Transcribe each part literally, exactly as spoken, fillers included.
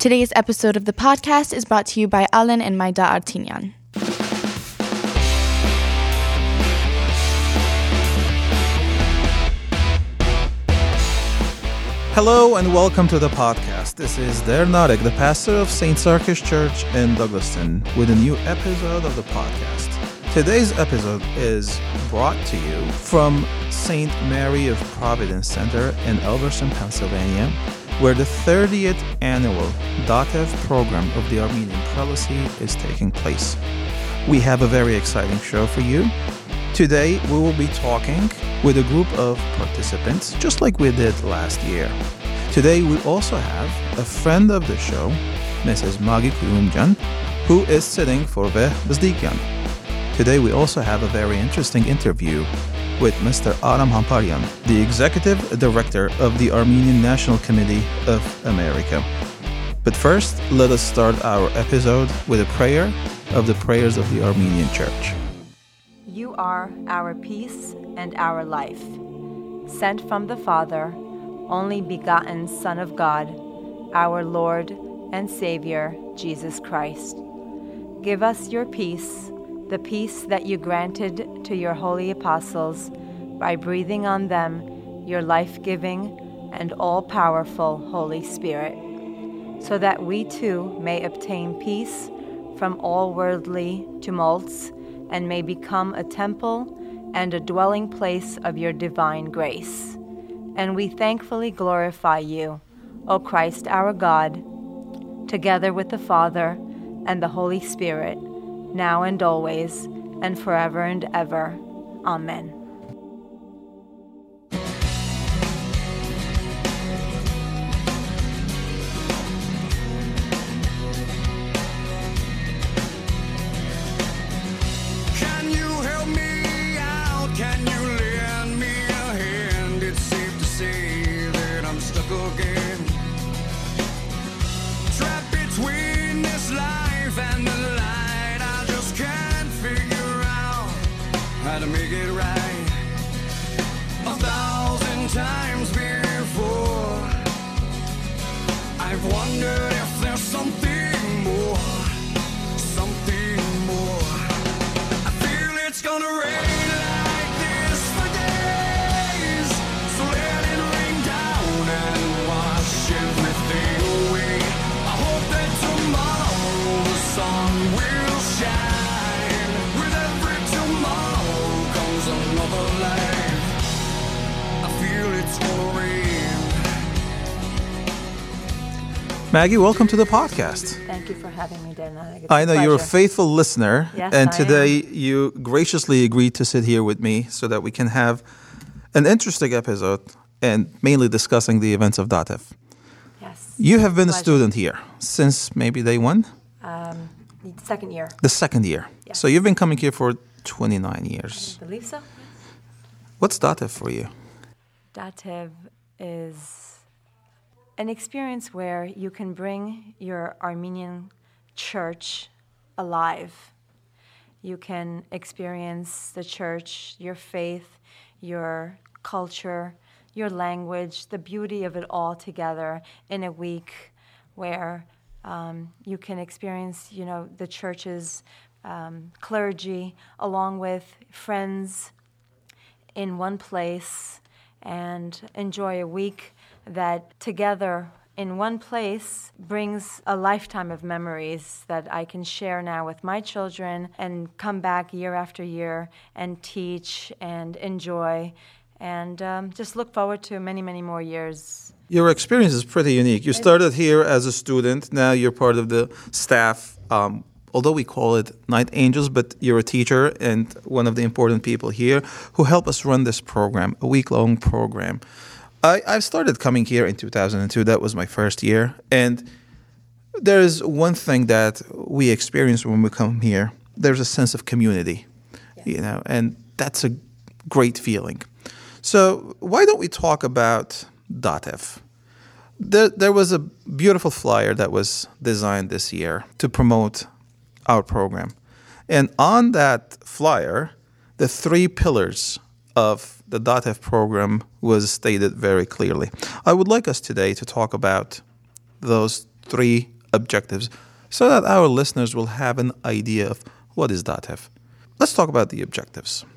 Today's episode of the podcast is brought to you by Alan and Maida Artinyan. Hello and welcome to the podcast. This is Der Narek, the pastor of Saint Sarkis Church in Douglaston, with a new episode of the podcast. Today's episode is brought to you from Saint Mary of Providence Center in Elverson, Pennsylvania, where the thirtieth annual DATEV program of the Armenian Prelacy is taking place. We have a very exciting show for you. Today, we will be talking with a group of participants, just like we did last year. Today, we also have a friend of the show, Missus Magi Kuyumjan, who is sitting for the Bzdikyan. Today, we also have a very interesting interview with Mister Aram Hamparyan, the Executive Director of the Armenian National Committee of America. But first, let us start our episode with a prayer of the prayers of the Armenian Church. You are our peace and our life, sent from the Father, only begotten Son of God, our Lord and Savior, Jesus Christ. Give us your peace, the peace that you granted to your holy apostles by breathing on them your life-giving and all-powerful Holy Spirit, so that we too may obtain peace from all worldly tumults and may become a temple and a dwelling place of your divine grace. And we thankfully glorify you, O Christ our God, together with the Father and the Holy Spirit, now and always, and forever and ever. Amen. To make it right a thousand times before, I've wondered if there's something more, something more. I feel it's gonna rain like this for days, so let it rain down and wash everything away. I hope that tomorrow the sun will shine with every tomorrow. Another life. I feel it's gonna rain. Maggie, welcome to the podcast. Thank you for having me, Dana. It's I know a you're a pleasure. faithful listener, Yes, and I today am. you graciously agreed to sit here with me so that we can have an interesting episode and mainly discussing the events of DATEV. Yes. You have been Pleasure. a student here since maybe day one? Um, the second year. The second year. Yes. So you've been coming here for twenty-nine years. I believe so. What's DATEV for you? DATEV is an experience where you can bring your Armenian church alive. You can experience the church, your faith, your culture, your language, the beauty of it all together in a week where um, you can experience, you know, the church's um, clergy along with friends in one place and enjoy a week that together in one place brings a lifetime of memories that I can share now with my children and come back year after year and teach and enjoy and um, just look forward to many, many more years. Your experience is pretty unique. You started here as a student. Now you're part of the staff. Um, although we call it Night Angels, but you're a teacher and one of the important people here who help us run this program, a week-long program. I, I started coming here in two thousand two. That was my first year. And there is one thing that we experience when we come here. There's a sense of community, yes. you know, and that's a great feeling. So why don't we talk about DATEV? There, there was a beautiful flyer that was designed this year to promote our program. And on that flyer, the three pillars of the DATEV program was stated very clearly. I would like us today to talk about those three objectives so that our listeners will have an idea of what is Datev. Let's talk about the objectives.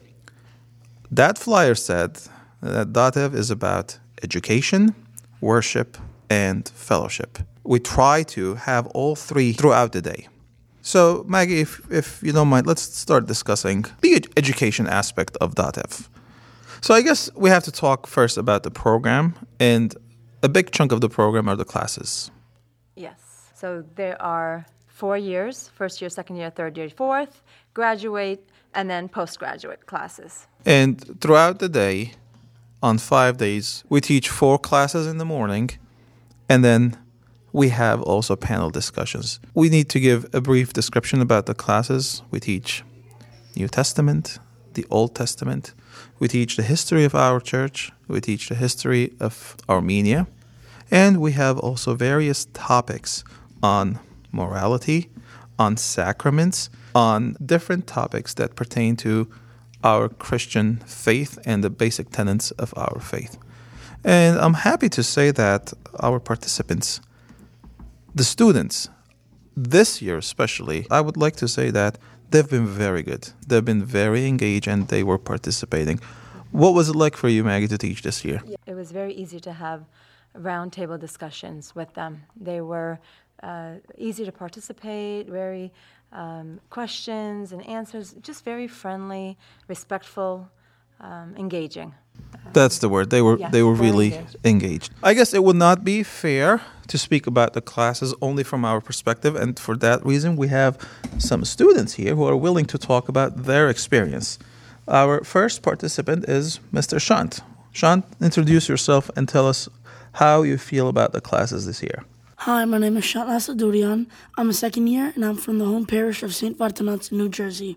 That flyer said that Datev is about education, worship, and fellowship. We try to have all three throughout the day. So, Maggie, if, if you don't mind, let's start discussing the ed- education aspect of Datev. So I guess we have to talk first about the program, and a big chunk of the program are the classes. Yes. So there are four years, first year, second year, third year, fourth, graduate, and then postgraduate classes. And throughout the day, on five days, we teach four classes in the morning, and then we have also panel discussions. We need to give a brief description about the classes. We teach New Testament, the Old Testament. We teach the history of our church. We teach the history of Armenia. And we have also various topics on morality, on sacraments, on different topics that pertain to our Christian faith and the basic tenets of our faith. And I'm happy to say that our participants, the students, this year especially, I would like to say that they've been very good. They've been very engaged and they were participating. What was it like for you, Maggie, to teach this year? It was very easy to have roundtable discussions with them. They were uh, easy to participate, very um, questions and answers, just very friendly, respectful, um, engaging. That's the word. They were Yes, they were very really engaged. engaged. I guess it would not be fair to speak about the classes only from our perspective, and for that reason we have some students here who are willing to talk about their experience. Our first participant is Mister Shant. Shant, introduce yourself and tell us how you feel about the classes this year. Hi, my name is Shant Asadurian. I'm a second year, and I'm from the home parish of Saint Vartanants in New Jersey.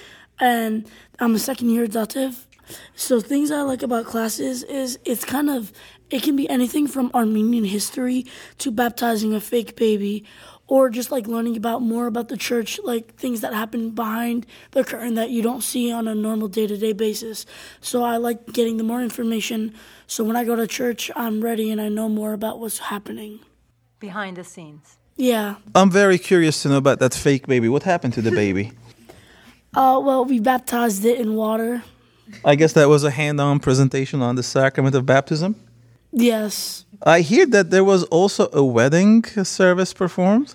And I'm a second year Datev. So things I like about classes is it's kind of, it can be anything from Armenian history to baptizing a fake baby, or just like learning about more about the church, like things that happen behind the curtain that you don't see on a normal day-to-day basis. So I like getting the more information, so when I go to church, I'm ready and I know more about what's happening. Behind the scenes. Yeah. I'm very curious to know about that fake baby. What happened to the baby? Uh, well, we baptized it in water. I guess that was a hand-on presentation on the sacrament of baptism. Yes. I hear that there was also a wedding service performed.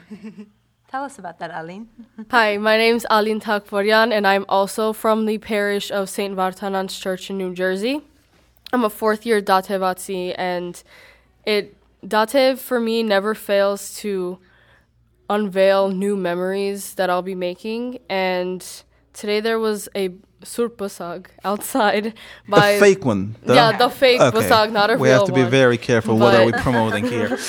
Tell us about that, Aline. Hi, my name's Aline Takvaryan, and I'm also from the parish of Saint Vartanants Church in New Jersey. I'm a fourth-year Datevatsi, and it Datev for me never fails to unveil new memories that I'll be making. And today there was a surpusag outside by The fake one. The, yeah, the fake Okay. pusag, not a We real have to be one. very careful. What are we But- promoting here?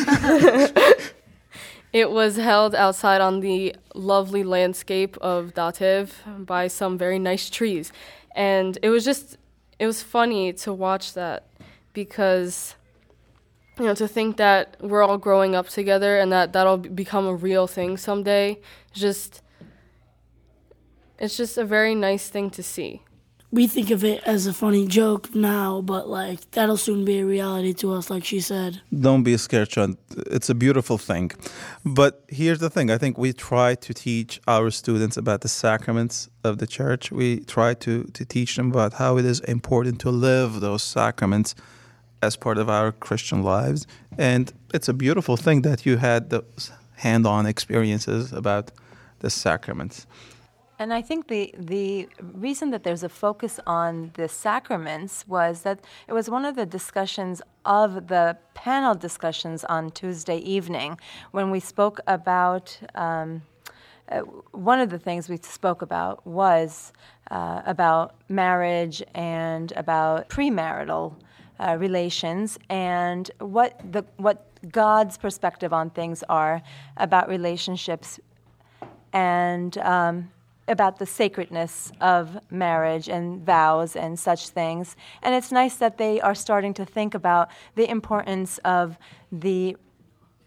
It was held outside on the lovely landscape of Datev by some very nice trees. And it was just, it was funny to watch that because, you know, to think that we're all growing up together and that that'll be- become a real thing someday, just, it's just a very nice thing to see. We think of it as a funny joke now, but like that'll soon be a reality to us, like she said. Don't be scared, Sean. It's a beautiful thing. But here's the thing. I think we try to teach our students about the sacraments of the church. We try to, to teach them about how it is important to live those sacraments as part of our Christian lives. And it's a beautiful thing that you had those hand-on experiences about the sacraments. And I think the the reason that there's a focus on the sacraments was that it was one of the discussions of the panel discussions on Tuesday evening when we spoke about, um, uh, one of the things we spoke about was uh, about marriage and about premarital uh, relations and what the what God's perspective on things are about relationships and um, about the sacredness of marriage and vows and such things. And it's nice that they are starting to think about the importance of the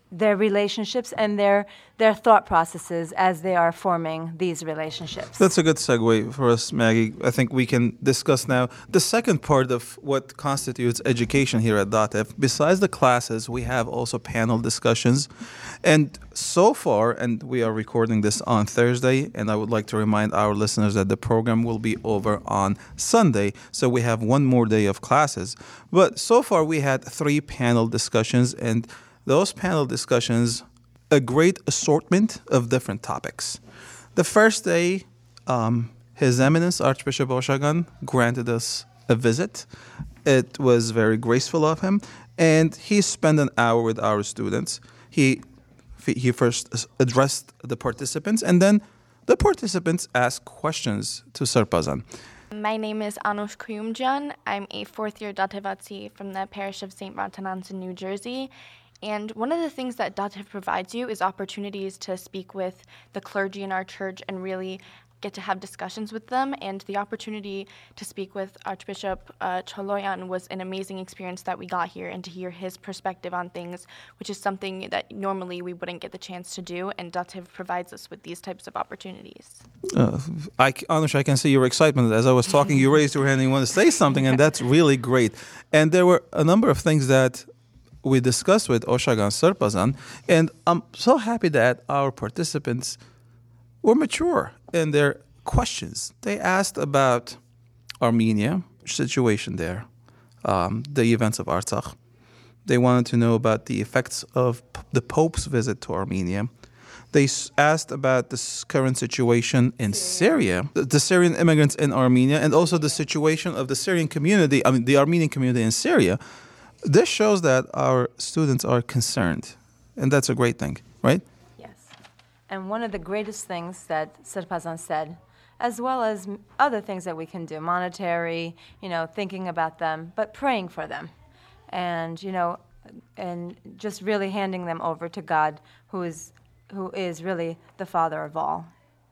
their relationships and their their thought processes as they are forming these relationships. That's a good segue for us, Maggie. I think we can discuss now the second part of what constitutes education here at DATEV. Besides the classes, we have also panel discussions. And so far, and we are recording this on Thursday, and I would like to remind our listeners that the program will be over on Sunday, so we have one more day of classes. But so far, we had three panel discussions, and those panel discussions, a great assortment of different topics. The first day, um, His Eminence Archbishop Oshagan granted us a visit. It was very graceful of him, and he spent an hour with our students. He he first addressed the participants, and then the participants asked questions to Sarpazan. My name is Anush Kuyumjan. I'm a fourth-year Datevatsi from the parish of Saint Vartanants in New Jersey. And one of the things that DATEV provides you is opportunities to speak with the clergy in our church and really get to have discussions with them. And the opportunity to speak with Archbishop uh, Choloyan was an amazing experience that we got here, and to hear his perspective on things, which is something that normally we wouldn't get the chance to do. And DATEV provides us with these types of opportunities. Uh, I, Anush, I can see your excitement. As I was talking, you raised your hand and you want to say something, and that's really great. And there were a number of things that we discussed with Oshagan Sarpazan, and I'm so happy that our participants were mature in their questions. They asked about Armenia, situation there, um, the events of Artsakh. They wanted to know about the effects of p- the Pope's visit to Armenia. They s- asked about the s- current situation in Syria, the, the Syrian immigrants in Armenia, and also the situation of the Syrian community, I mean the Armenian community in Syria. This shows that our students are concerned, and that's a great thing, right? Yes. And one of the greatest things that Sarpazan said, as well as m- other things that we can do, monetary, you know, thinking about them, but praying for them. And, you know, and just really handing them over to God, who is who is really the Father of all.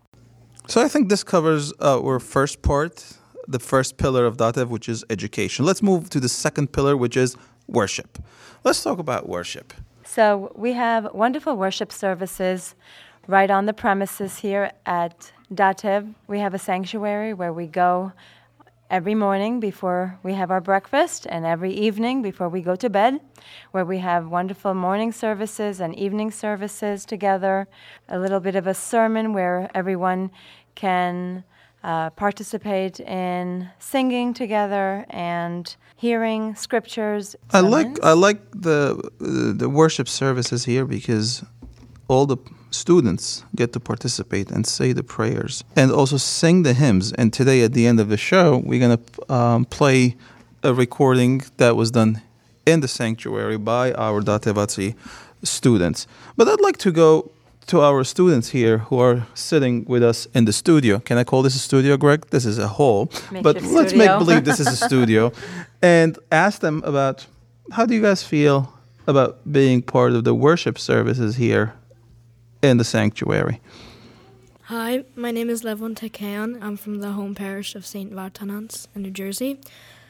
So I think this covers uh, our first part, the first pillar of DATEV, which is education. Let's move to the second pillar, which is worship. Let's talk about worship. So we have wonderful worship services right on the premises here at DATEV. We have a sanctuary where we go every morning before we have our breakfast, and every evening before we go to bed, where we have wonderful morning services and evening services together, a little bit of a sermon where everyone can uh, participate in singing together and hearing scriptures. I like sermons. I like the uh, the worship services here because all the students get to participate and say the prayers and also sing the hymns. And today at the end of the show, we're going to um, play a recording that was done in the sanctuary by our Datevatsi students. But I'd like to go to our students here who are sitting with us in the studio. Can I call this a studio, Greg? This is a hall. Makeshift but let's studio. make believe this is a studio. And ask them about, how do you guys feel about being part of the worship services here in the sanctuary? Hi, my name is Levon Tekean. I'm from the home parish of Saint Vartanants in New Jersey.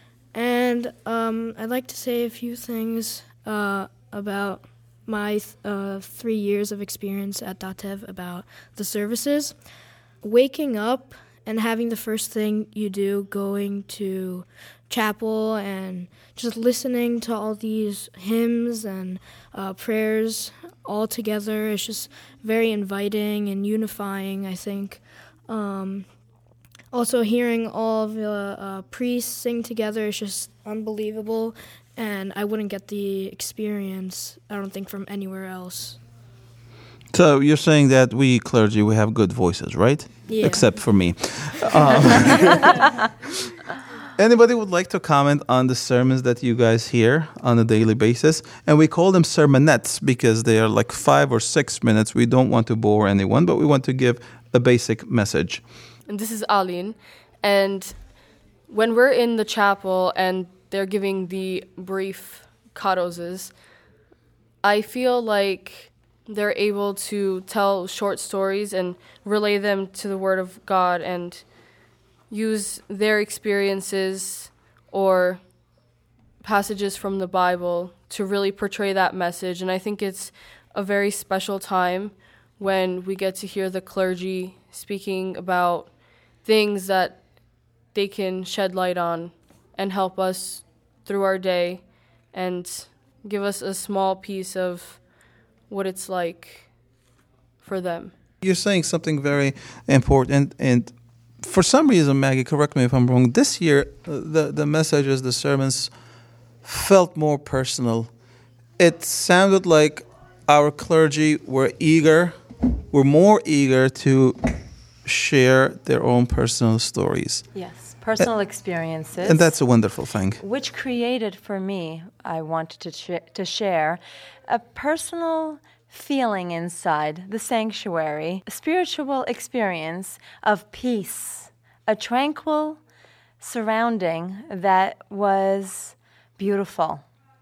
And um, I'd like to say a few things uh, about my th- uh, three years of experience at DATEV about the services. Waking up and having the first thing you do going to chapel and just listening to all these hymns and uh, prayers all together is just very inviting and unifying, I think. Um, also hearing all of the uh, priests sing together is just unbelievable, and I wouldn't get the experience, I don't think, from anywhere else. So you're saying that we clergy, we have good voices, right? Yeah. Except for me. Um, anybody would like to comment on the sermons that you guys hear on a daily basis? And we call them sermonettes because they are like five or six minutes. We don't want to bore anyone, but we want to give a basic message. And this is Aline. And when we're in the chapel and they're giving the brief karozes, I feel like they're able to tell short stories and relay them to the Word of God and use their experiences or passages from the Bible to really portray that message. And I think it's a very special time when we get to hear the clergy speaking about things that they can shed light on and help us through our day and give us a small piece of what it's like for them. You're saying something very important, and for some reason, Maggie, correct me if I'm wrong, this year the, the messages, the sermons felt more personal. It sounded like our clergy were eager, were more eager to share their own personal stories. Yes, personal experiences. And that's a wonderful thing. Which created for me, I wanted to, sh- to share, a personal feeling inside the sanctuary, a spiritual experience of peace, a tranquil surrounding that was beautiful,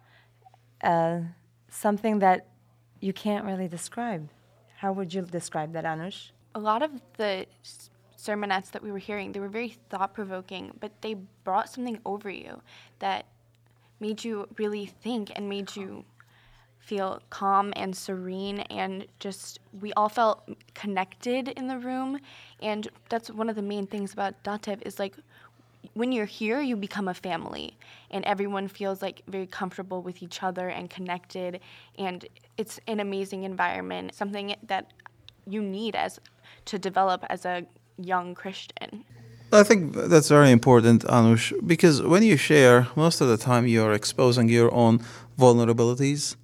uh, something that you can't really describe. How would you describe that, Anush? A lot of the s- sermonettes that we were hearing, they were very thought-provoking, but they brought something over you that made you really think and made you feel calm and serene, and just we all felt connected in the room. And that's one of the main things about Datev is like when you're here, you become a family, and everyone feels like very comfortable with each other and connected, and it's an amazing environment, something that you need as to develop as a young Christian. I think that's very important, Anush, because when you share, most of the time you're exposing your own vulnerabilities,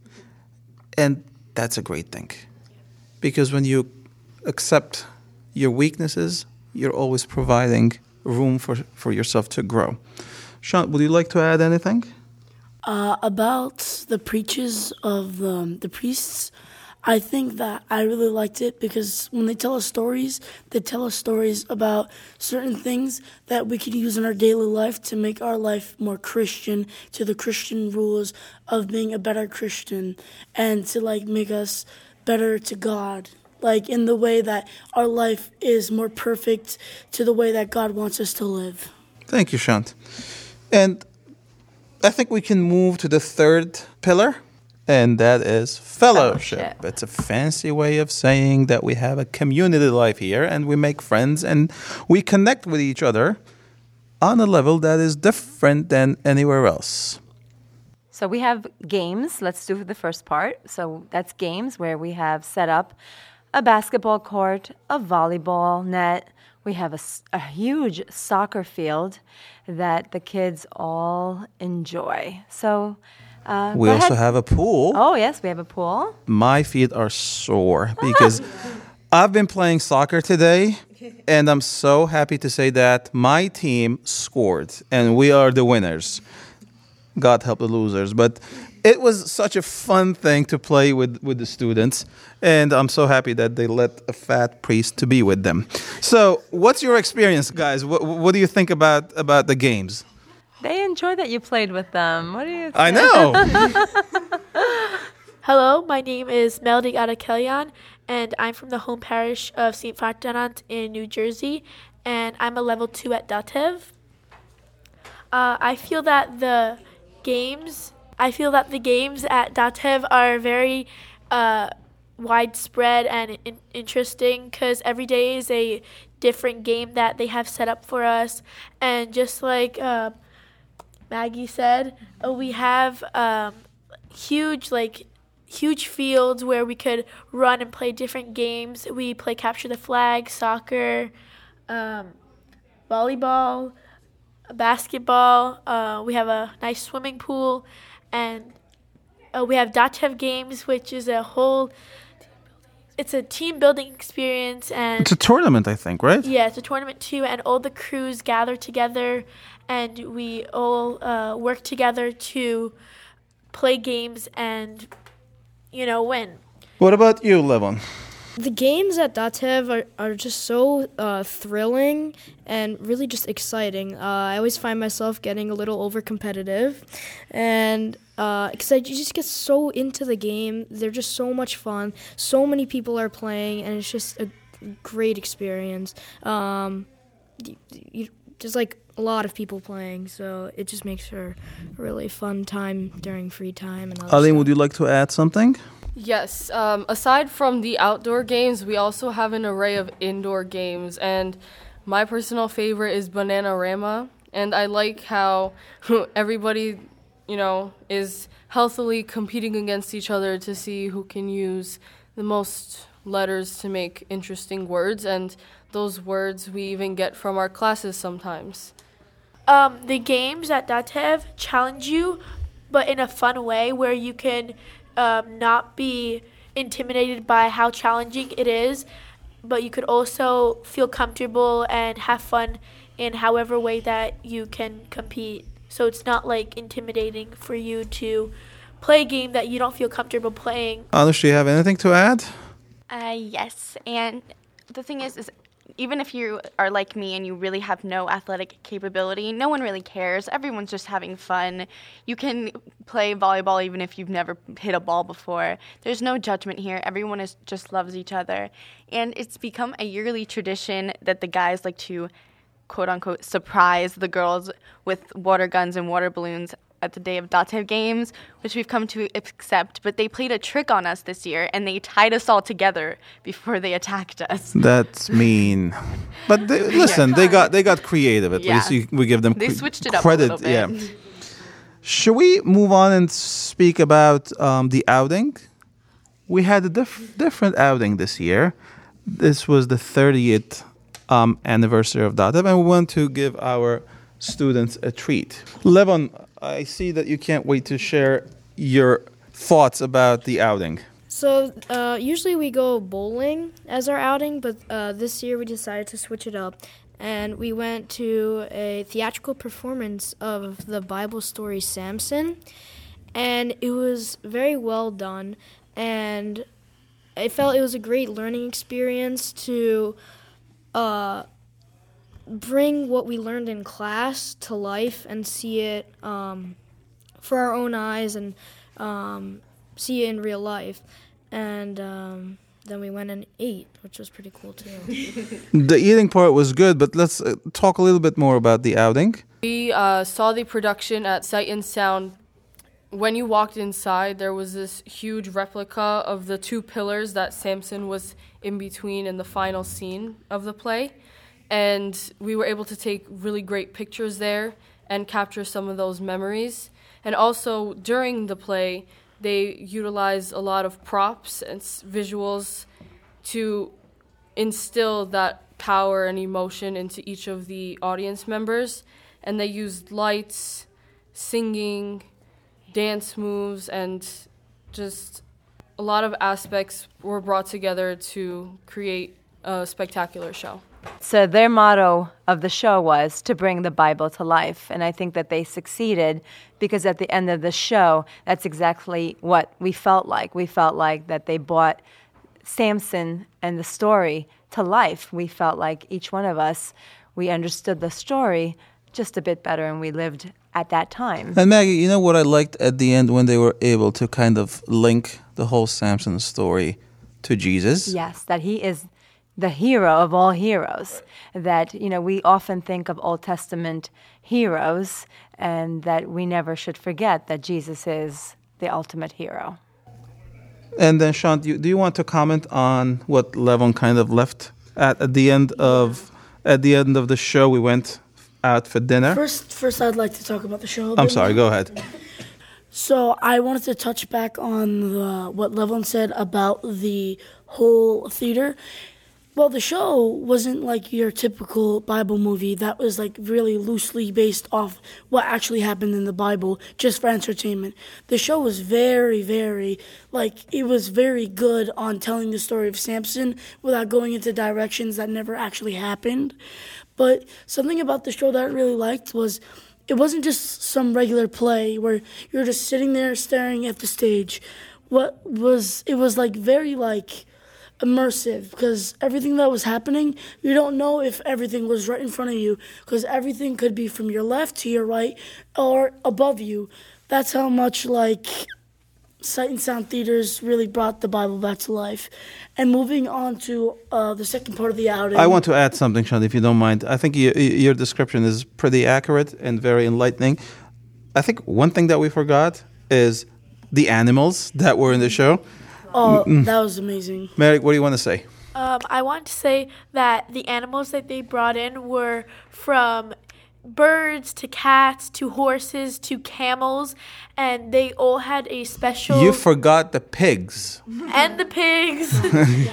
and that's a great thing. Because when you accept your weaknesses, you're always providing room for, for yourself to grow. Sean, would you like to add anything? Uh, about the preaches of the, the priests, I think that I really liked it because when they tell us stories, they tell us stories about certain things that we could use in our daily life to make our life more Christian, to the Christian rules of being a better Christian, and to like make us better to God, like in the way that our life is more perfect to the way that God wants us to live. Thank you, Shant. And I think we can move to the third pillar, and that is fellowship. Fellowship. It's a fancy way of saying that we have a community life here, and we make friends, and we connect with each other on a level that is different than anywhere else. So we have games. Let's do the first part. So that's games where we have set up a basketball court, a volleyball net. We have a, s- a huge soccer field that the kids all enjoy. So uh, We go also ahead. have a pool. Oh, yes, we have a pool. My feet are sore because I've been playing soccer today, and I'm so happy to say that my team scored, and we are the winners. God help the losers. But it was such a fun thing to play with, with the students, and I'm so happy that they let a fat priest to be with them. So what's your experience, guys? What, what do you think about, about the games? They enjoy that you played with them. What do you think? I know. Hello, my name is Melody Adakelian, and I'm from the home parish of Saint Ferdinand in New Jersey, and I'm a level two at Datev. Uh, I feel that the games, I feel that the games at Datev are very uh, widespread and in- interesting because every day is a different game that they have set up for us, and just like uh, Maggie said, uh, we have um, huge like. huge fields where we could run and play different games. We play capture the flag, soccer, um, volleyball, basketball. Uh, we have a nice swimming pool, and uh, we have Datev games, which is a whole. It's a team building experience, and It's a tournament, I think, right? yeah, it's a tournament too, and all the crews gather together, and we all uh, work together to play games and, you know, win. What about you, Levon? The games at Datev are, are just so uh, thrilling and really just exciting. Uh, I always find myself getting a little over competitive, and because uh, I just get so into the game, they're just so much fun. So many people are playing, and it's just a great experience. Um, you, you, there's like a lot of people playing, so it just makes for a really fun time during free time. And other Aline, stuff. would you like to add something? Yes. Um, aside from the outdoor games, we also have an array of indoor games, and my personal favorite is Bananarama. And I like how everybody, you know, is healthily competing against each other to see who can use the most letters to make interesting words, and those words we even get from our classes sometimes. Um, the games at Datev challenge you, but in a fun way where you can um, not be intimidated by how challenging it is, but you could also feel comfortable and have fun in however way that you can compete. So it's not like intimidating for you to play a game that you don't feel comfortable playing. Anush, do you have anything to add? Uh, yes, and the thing is, is even if you are like me and you really have no athletic capability, no one really cares. Everyone's just having fun. You can play volleyball even if you've never hit a ball before. There's no judgment here. Everyone is just loves each other. And it's become a yearly tradition that the guys like to, quote-unquote, surprise the girls with water guns and water balloons at the day of Datev games, which we've come to accept, but they played a trick on us this year, and they tied us all together before they attacked us. That's mean. But they, listen, yeah. they got they got creative. At yeah. least you, we give them they cre- switched it up credit. a little bit. Yeah. Should we move on and speak about um, the outing? We had a diff- different outing this year. This was the thirtieth um, anniversary of Datev, and we want to give our students a treat. Levon, I see that you can't wait to share your thoughts about the outing. So uh, usually we go bowling as our outing, but uh, this year we decided to switch it up. And we went to a theatrical performance of the Bible story Samson. And it was very well done. And I felt it was a great learning experience to uh, bring what we learned in class to life and see it um, for our own eyes and um, see it in real life. And um, then we went and ate, which was pretty cool too. The eating part was good, but let's uh, talk a little bit more about the outing. We uh, saw the production at Sight and Sound. When you walked inside, there was this huge replica of the two pillars that Samson was in between in the final scene of the play. And we were able to take really great pictures there and capture some of those memories. And also, during the play, they utilized a lot of props and visuals to instill that power and emotion into each of the audience members. And they used lights, singing, dance moves, and just a lot of aspects were brought together to create a spectacular show. So their motto of the show was to bring the Bible to life. And I think that they succeeded because at the end of the show, that's exactly what we felt like. We felt like that they brought Samson and the story to life. We felt like each one of us, we understood the story just a bit better and we lived at that time. And Maggie, you know what I liked at the end when they were able to kind of link the whole Samson story to Jesus? Yes, that he is the hero of all heroes. That, you know, we often think of Old Testament heroes and that we never should forget that Jesus is the ultimate hero. And then, Sean, do you, do you want to comment on what Levon kind of left at, at the end of at the end of the show? We went out for dinner. First, first, I'd like to talk about the show. I'm sorry. Go ahead. So I wanted to touch back on the, what Levon said about the whole theater. Well, the show wasn't like your typical Bible movie that was like really loosely based off what actually happened in the Bible just for entertainment. The show was very, very, like, it was very good on telling the story of Samson without going into directions that never actually happened. But something about the show that I really liked was it wasn't just some regular play where you're just sitting there staring at the stage. What was, it was like very like immersive because everything that was happening, you don't know if everything was right in front of you because everything could be from your left to your right or above you. That's how much like Sight and Sound theaters really brought the Bible back to life. And moving on to uh, the second part of the outing. I want to add something, Sean, if you don't mind. I think you, your description is pretty accurate and very enlightening. I think one thing that we forgot is the animals that were in the show. Oh, that was amazing. Merrick, what do you want to say? Um, I want to say that the animals that they brought in were from birds to cats to horses to camels, and they all had a special. You forgot the pigs. And the pigs. The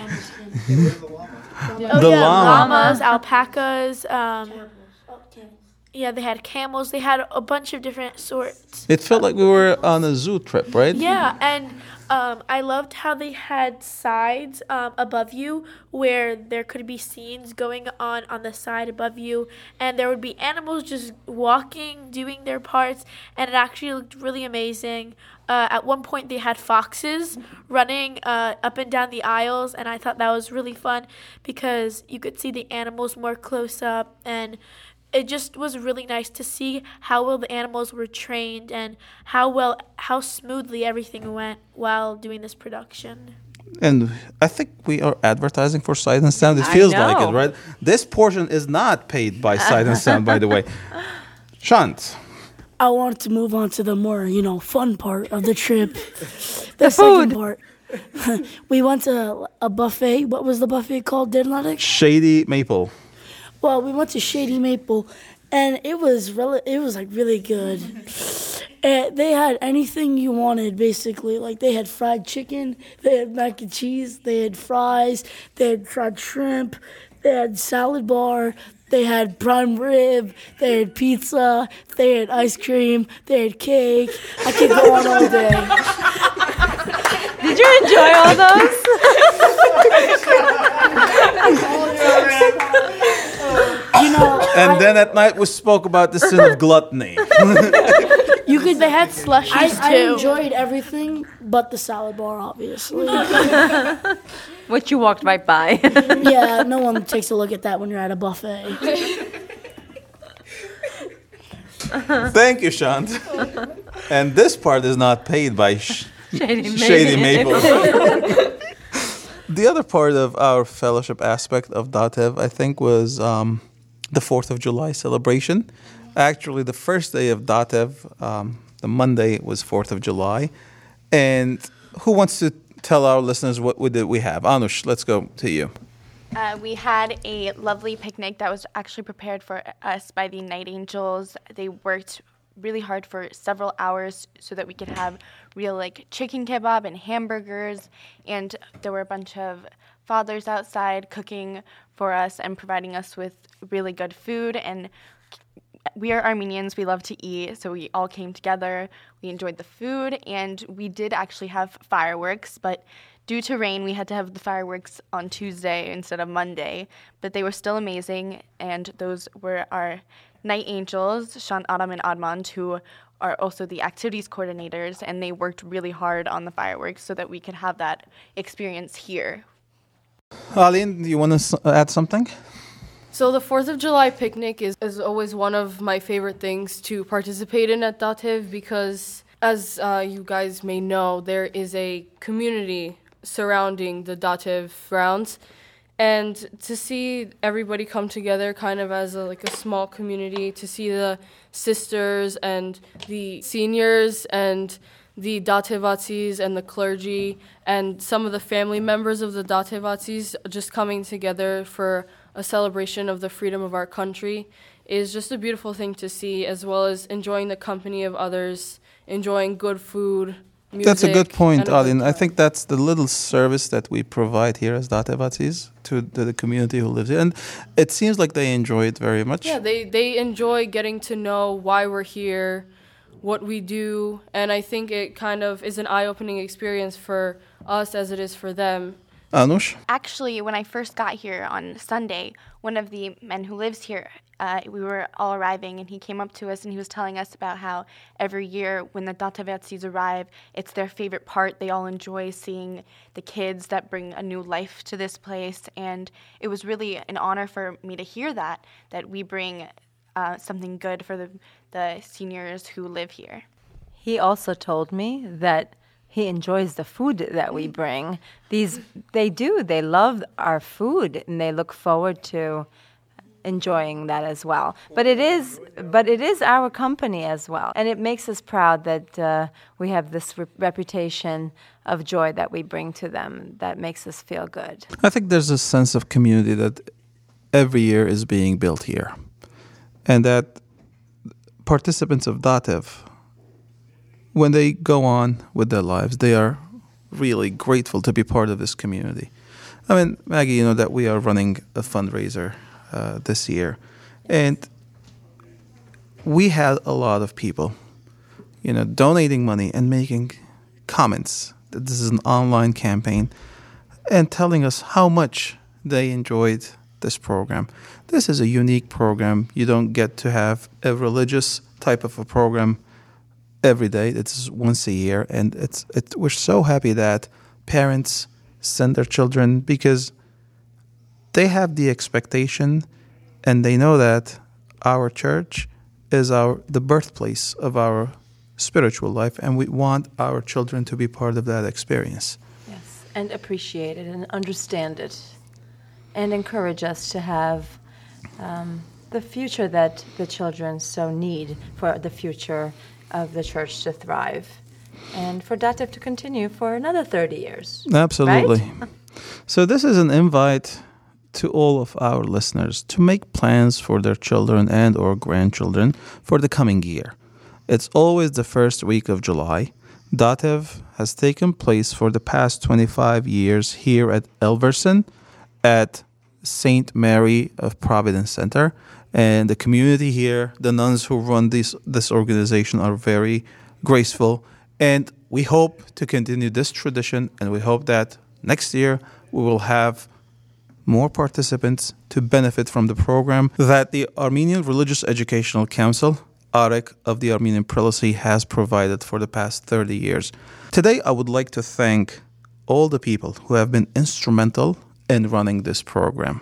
oh, yeah, llama. llamas, alpacas. Um, yeah, they had camels. They had a bunch of different sorts. It felt like we were on a zoo trip, right? Yeah, and um, I loved how they had sides um, above you where there could be scenes going on on the side above you, and there would be animals just walking, doing their parts, and it actually looked really amazing. Uh, at one point, they had foxes running uh, up and down the aisles, and I thought that was really fun because you could see the animals more close up, and it just was really nice to see how well the animals were trained and how well, how smoothly everything went while doing this production. And I think we are advertising for Sight and Sound. It I feels like know. it, right? This portion is not paid by Sight and Sound, by the way. Shant. I wanted to move on to the more, you know, fun part of the trip. The, second part. We went to a buffet. What was the buffet called, Dernadik? Shady Maple. Well, we went to Shady Maple, and it was rel- it was like really good. And they had anything you wanted, basically. Like they had fried chicken, they had mac and cheese, they had fries, they had fried shrimp, they had salad bar, they had prime rib, they had pizza, they had ice cream, they had cake. I could go on all day. Did you enjoy all those? You know, And I, then at night we spoke about the sin of gluttony. you could. They had slushies I, I too. enjoyed everything but the salad bar, obviously. Which you walked right by. Yeah, no one takes a look at that when you're at a buffet. Thank you, Shant. And this part is not paid by sh- Shady Shady Maple. Maple. The other part of our fellowship aspect of Datev, I think, was um, the fourth of July celebration. Actually, the first day of Datev, um, the Monday, was fourth of July. And who wants to tell our listeners what we did we have? Anush, let's go to you. Uh, we had a lovely picnic that was actually prepared for us by the Night Angels. They worked really hard for several hours so that we could have real like chicken kebab and hamburgers, and there were a bunch of fathers outside cooking for us and providing us with really good food. And we are Armenians, we love to eat, so we all came together, we enjoyed the food, and we did actually have fireworks, but due to rain, we had to have the fireworks on Tuesday instead of Monday, but they were still amazing, and those were our Night Angels, Shant, Adam, and Admand, who are also the activities coordinators, and they worked really hard on the fireworks so that we could have that experience here. Aline, do you want to add something? So the fourth of July picnic is, is always one of my favorite things to participate in at Datev because, as uh, you guys may know, there is a community surrounding the Datev grounds. And to see everybody come together kind of as a, like a small community, to see the sisters and the seniors and the Datevatsis and the clergy and some of the family members of the Datevatsis just coming together for a celebration of the freedom of our country is just a beautiful thing to see, as well as enjoying the company of others, enjoying good food, music. That's a good point, and a good Aline. I time. think that's the little service that we provide here as Datevatsis to the, the community who lives here. And it seems like they enjoy it very much. Yeah, they, they enjoy getting to know why we're here, what we do, and I think it kind of is an eye-opening experience for us as it is for them. Anush? Actually, when I first got here on Sunday, one of the men who lives here, uh, we were all arriving, and he came up to us and he was telling us about how every year when the Datevatsis arrive, it's their favorite part. They all enjoy seeing the kids that bring a new life to this place, and it was really an honor for me to hear that, that we bring uh, something good for the, the seniors who live here. He also told me that he enjoys the food that we bring. These, they do. They love our food, and they look forward to enjoying that as well. But it is, but it is our company as well, and it makes us proud that uh, we have this re- reputation of joy that we bring to them. That makes us feel good. I think there's a sense of community that every year is being built here, and that participants of Datev, when they go on with their lives, they are really grateful to be part of this community. I mean, Maggie, you know that we are running a fundraiser uh, this year, and we had a lot of people, you know, donating money and making comments that this is an online campaign and telling us how much they enjoyed this program. This is a unique program. You don't get to have a religious type of a program every day. It's once a year, and it's it, we're so happy that parents send their children because they have the expectation and they know that our church is our the birthplace of our spiritual life, and we want our children to be part of that experience. Yes, and appreciate it and understand it, and encourage us to have um, the future that the children so need for the future of the church to thrive, and for Datev to continue for another thirty years. Absolutely. Right? So this is an invite to all of our listeners to make plans for their children and or grandchildren for the coming year. It's always the first week of July. Datev has taken place for the past twenty-five years here at Elverson at Saint Mary of Providence Center. And the community here, the nuns who run this, this organization are very graceful. And we hope to continue this tradition, and we hope that next year we will have more participants to benefit from the program that the Armenian Religious Educational Council, AREC, of the Armenian Prelacy has provided for the past thirty years. Today, I would like to thank all the people who have been instrumental in running this program.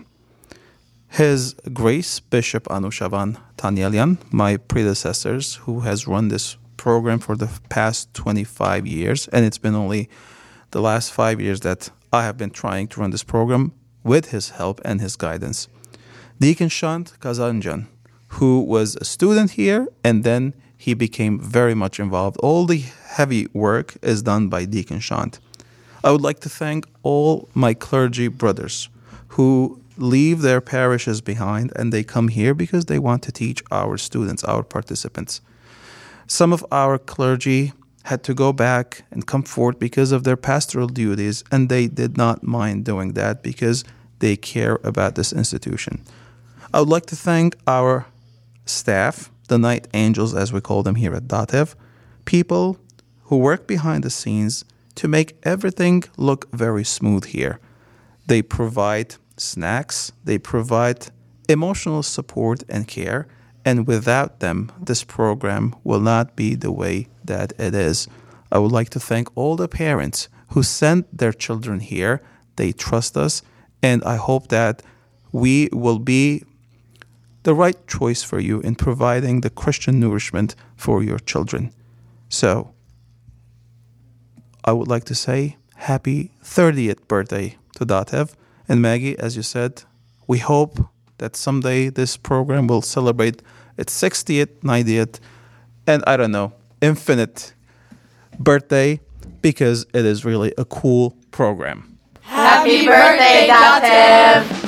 His Grace Bishop Anushavan Tanyelian, my predecessors, who has run this program for the past twenty-five years, and it's been only the last five years that I have been trying to run this program with his help and his guidance. Deacon Shant Kazanjan, who was a student here, and then he became very much involved. All the heavy work is done by Deacon Shant. I would like to thank all my clergy brothers who leave their parishes behind and they come here because they want to teach our students, our participants. Some of our clergy had to go back and come forth because of their pastoral duties, and they did not mind doing that because they care about this institution. I would like to thank our staff, the night angels as we call them here at Datev, people who work behind the scenes to make everything look very smooth here. They provide snacks, they provide emotional support and care, and without them, this program will not be the way that it is. I would like to thank all the parents who sent their children here. They trust us, and I hope that we will be the right choice for you in providing the Christian nourishment for your children. So, I would like to say happy thirtieth birthday to Datev. And Maggie, as you said, we hope that someday this program will celebrate its sixtieth, ninetieth, and I don't know, infinite birthday, because it is really a cool program. Happy birthday, Datev!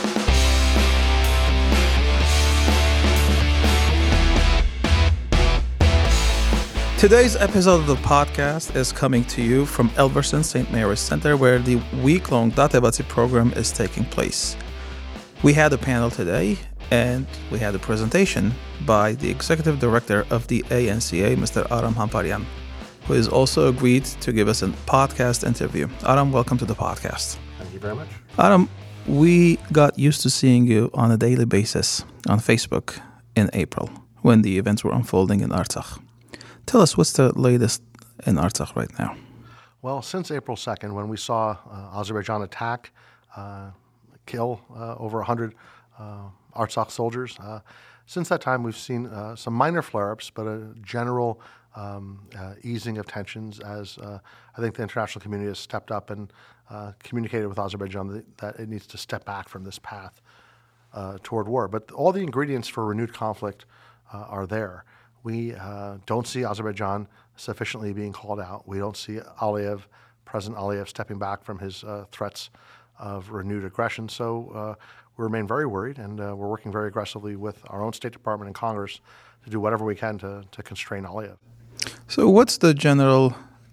Today's episode of the podcast is coming to you from Elverson Saint Mary's Center, where the week-long Datevatsi program is taking place. We had a panel today, and we had a presentation by the Executive Director of the A N C A, Mister Aram Hamparian, who has also agreed to give us a podcast interview. Aram, welcome to the podcast. Thank you very much. Aram, we got used to seeing you on a daily basis on Facebook in April when the events were unfolding in Artsakh. Tell us, what's the latest in Artsakh right now? Well, since April second, when we saw uh, Azerbaijan attack, uh, kill uh, over one hundred uh, Artsakh soldiers, uh, since that time we've seen uh, some minor flare-ups, but a general um, uh, easing of tensions as uh, I think the international community has stepped up and uh, communicated with Azerbaijan that, that it needs to step back from this path. uh, toward war. But all the ingredients for renewed conflict uh, are there. We uh, don't see Azerbaijan sufficiently being called out. We don't see Aliyev, President Aliyev, stepping back from his uh, threats of renewed aggression. So uh, we remain very worried, and uh, we're working very aggressively with our own State Department and Congress to do whatever we can to, to constrain Aliyev. So what's the general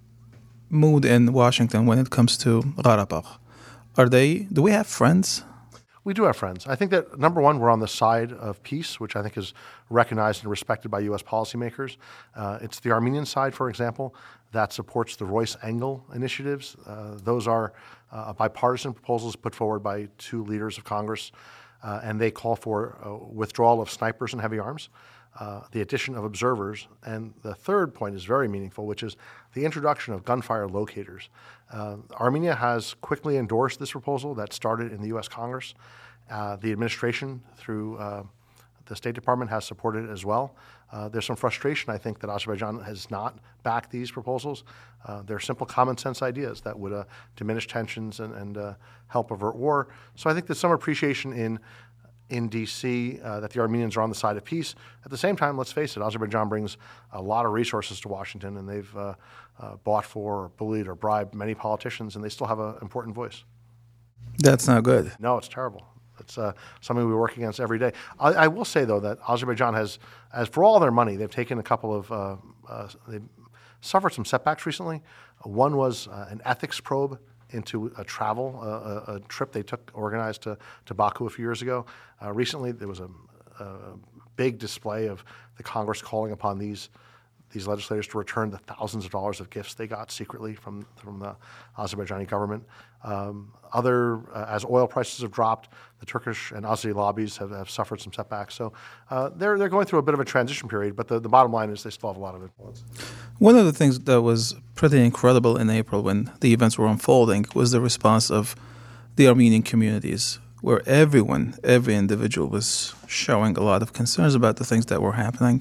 mood in Washington when it comes to Karabakh? Are they, do we have friends? We do have friends. I think that, number one, we're on the side of peace, which I think is recognized and respected by U S policymakers. Uh, it's the Armenian side, for example, that supports the Royce Engel initiatives. Uh, those are uh, bipartisan proposals put forward by two leaders of Congress, uh, and they call for uh, withdrawal of snipers and heavy arms, uh, the addition of observers, and the third point is very meaningful, which is the introduction of gunfire locators. Uh, Armenia has quickly endorsed this proposal that started in the U S Congress. Uh, the administration, through uh, the State Department, has supported it as well. Uh, there's some frustration, I think, that Azerbaijan has not backed these proposals. Uh, they're simple common sense ideas that would uh, diminish tensions and, and uh, help avert war. So I think there's some appreciation in in D C uh, that the Armenians are on the side of peace. At the same time, let's face it, Azerbaijan brings a lot of resources to Washington, and they've uh, uh, bought for or bullied or bribed many politicians, and they still have an important voice. That's not good. No, it's terrible. It's uh, something we work against every day. I, I will say, though, that Azerbaijan has, as for all their money, they've taken a couple of, uh, uh, they've suffered some setbacks recently. Uh, one was uh, an ethics probe into a travel, uh, a, a trip they took, organized to, to Baku a few years ago. Uh, recently, there was a, a big display of the Congress calling upon these these legislators to return the thousands of dollars of gifts they got secretly from, from the Azerbaijani government. Um, other, uh, as oil prices have dropped, the Turkish and Azeri lobbies have, have suffered some setbacks. So uh, they're, they're going through a bit of a transition period, but the, the bottom line is they still have a lot of influence. One of the things that was pretty incredible in April when the events were unfolding was the response of the Armenian communities, where everyone, every individual was showing a lot of concerns about the things that were happening.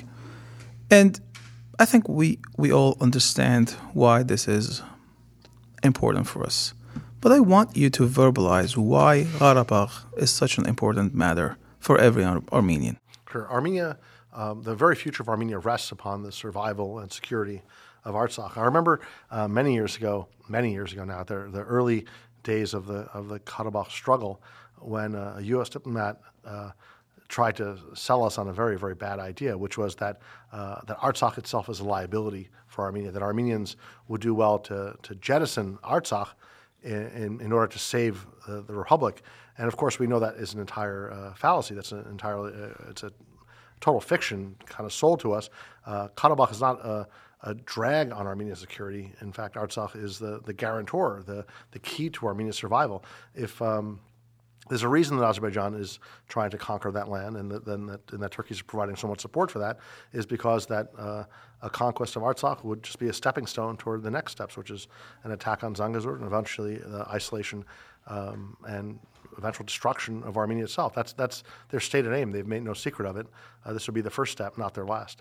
And I think we, we all understand why this is important for us. But I want you to verbalize why Karabakh is such an important matter for every Ar- Armenian. Sure. Armenia, um, the very future of Armenia rests upon the survival and security of Artsakh. I remember uh, many years ago, many years ago now, the, the early days of the of the Karabakh struggle, when uh, a U S diplomat uh, tried to sell us on a very, very bad idea, which was that uh, that Artsakh itself is a liability for Armenia, that Armenians would do well to, to jettison Artsakh in, in, in order to save uh, the republic. And of course, we know that is an entire uh, fallacy. That's an entirely, uh, it's a total fiction kind of sold to us. Uh, Karabakh is not a, a drag on Armenia's security. In fact, Artsakh is the, the guarantor, the, the key to Armenia's survival. If um, There's a reason that Azerbaijan is trying to conquer that land, and that, and that, and that Turkey is providing so much support for that, is because that uh, a conquest of Artsakh would just be a stepping stone toward the next steps, which is an attack on Zangezur and eventually the isolation um, and eventual destruction of Armenia itself. That's that's their stated aim. They've made no secret of it. Uh, this would be the first step, not their last.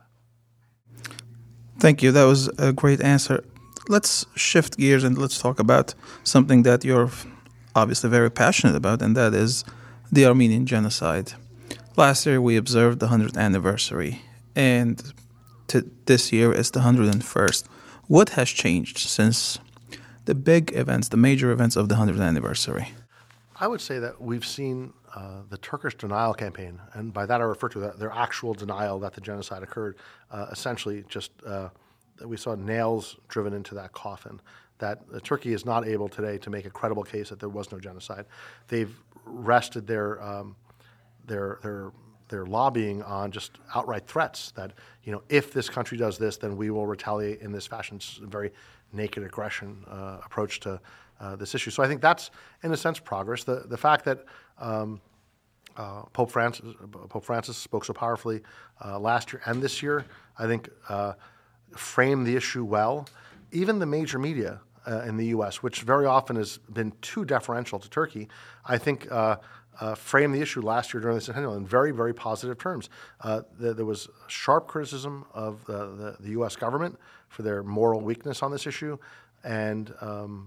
Thank you. That was a great answer. Let's shift gears and let's talk about something that you're obviously very passionate about, and that is the Armenian genocide. Last year we observed the hundredth anniversary, and to this year is the one hundred first. What has changed since the big events, the major events of the hundredth anniversary? I would say that we've seen uh, the Turkish denial campaign, and by that I refer to the, their actual denial that the genocide occurred, uh, essentially just uh, that we saw nails driven into that coffin, that uh, Turkey is not able today to make a credible case that there was no genocide. They've rested their um, their their their lobbying on just outright threats that, you know, if this country does this, then we will retaliate in this fashion. It's a very naked aggression uh, approach to uh, this issue. So I think that's, in a sense, progress. The the fact that um, uh, Pope Francis Pope Francis spoke so powerfully uh, last year and this year, I think, uh, framed the issue well. Even the major media uh, in the U S, which very often has been too deferential to Turkey, I think uh, uh, framed the issue last year during the centennial in very, very positive terms. Uh, the, there was sharp criticism of the, the, the U S government for their moral weakness on this issue, and um,